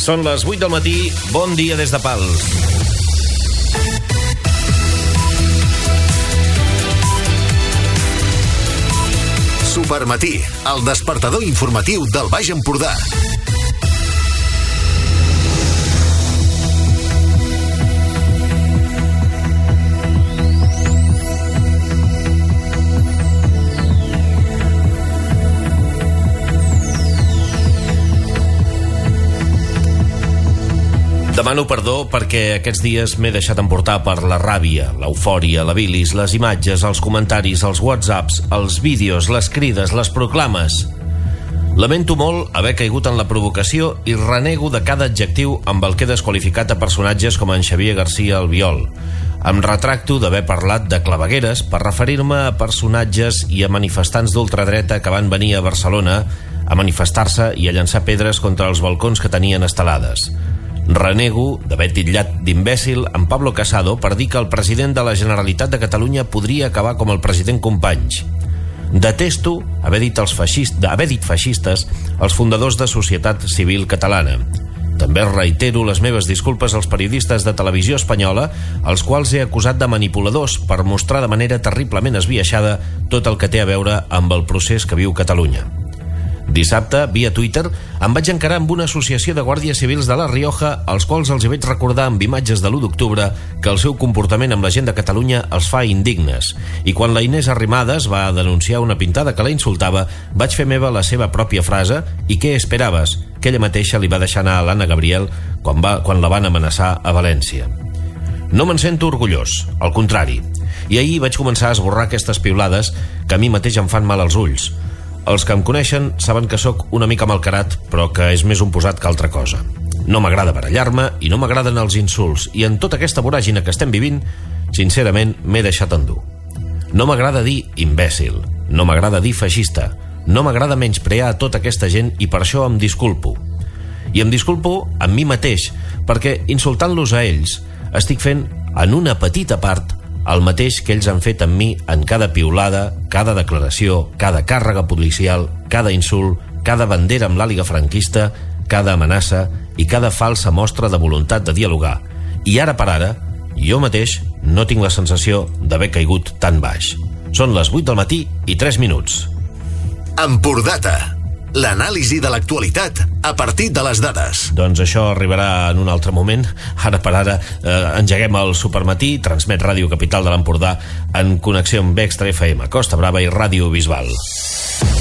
Són les 8 del matí, bon dia des de Pals. Supermatí, el despertador informatiu del Baix Empordà. Demano perdó perquè aquests dies m'he deixat emportar per la ràbia, l'eufòria, la bilis, les imatges, els comentaris, els whatsapps, els vídeos, les crides, les proclames. Lamento molt haver caigut en la provocació i renego de cada adjectiu amb el que he desqualificat a personatges com en Xavier García Albiol. Em retracto d'haver parlat de clavegueres per referir-me a personatges i a manifestants d'ultradreta que van venir a Barcelona a manifestar-se i a llançar pedres contra els balcons que tenien estelades. Renego d'haver titllat d'imbècil en Pablo Casado per dir que el president de la Generalitat de Catalunya podria acabar com el president Companys. Detesto haver dit feixistes als fundadors de Societat Civil Catalana. També reitero les meves disculpes als periodistes de Televisió Espanyola, als quals he acusat de manipuladors per mostrar de manera terriblement esbiaixada tot el que té a veure amb el procés que viu Catalunya. Dissabte, via Twitter, em vaig encarar amb una associació de guàrdies civils de La Rioja, als quals els hi vaig recordar amb imatges de l'1 d'octubre que el seu comportament amb la gent de Catalunya els fa indignes. I quan la Inés Arrimadas va denunciar una pintada que la insultava, vaig fer meva la seva pròpia frase «I què esperaves?», que ella mateixa li va deixar anar a l'Anna Gabriel quan la van amenaçar a València. No me'n sento orgullós, al contrari. I ahir vaig començar a esborrar aquestes piulades que a mi mateix em fan mal als ulls. Els que em coneixen saben que sóc una mica malcarat, però que és més un posat que altra cosa. No m'agrada barallar-me i no m'agraden els insults, i en tota aquesta voràgina que estem vivint, sincerament m'he deixat endur. No m'agrada dir imbècil, no m'agrada dir feixista, no m'agrada menysprear a tota aquesta gent i per això em disculpo. I em disculpo amb mi mateix, perquè insultant-los a ells estic fent, en una petita part, el mateix que ells han fet amb mi en cada piulada, cada declaració, cada càrrega policial, cada insult, cada bandera amb l'àliga franquista, cada amenaça i cada falsa mostra de voluntat de dialogar. I ara per ara, jo mateix no tinc la sensació d'haver caigut tan baix. Són les 8 del matí i 3 minuts. Empordata, l'anàlisi de l'actualitat a partir de les dades. Doncs això arribarà en un altre moment. Ara per ara engeguem el Supermatí, transmet Ràdio Capital de l'Empordà en connexió amb Extra FM, Costa Brava i Ràdio Bisbal.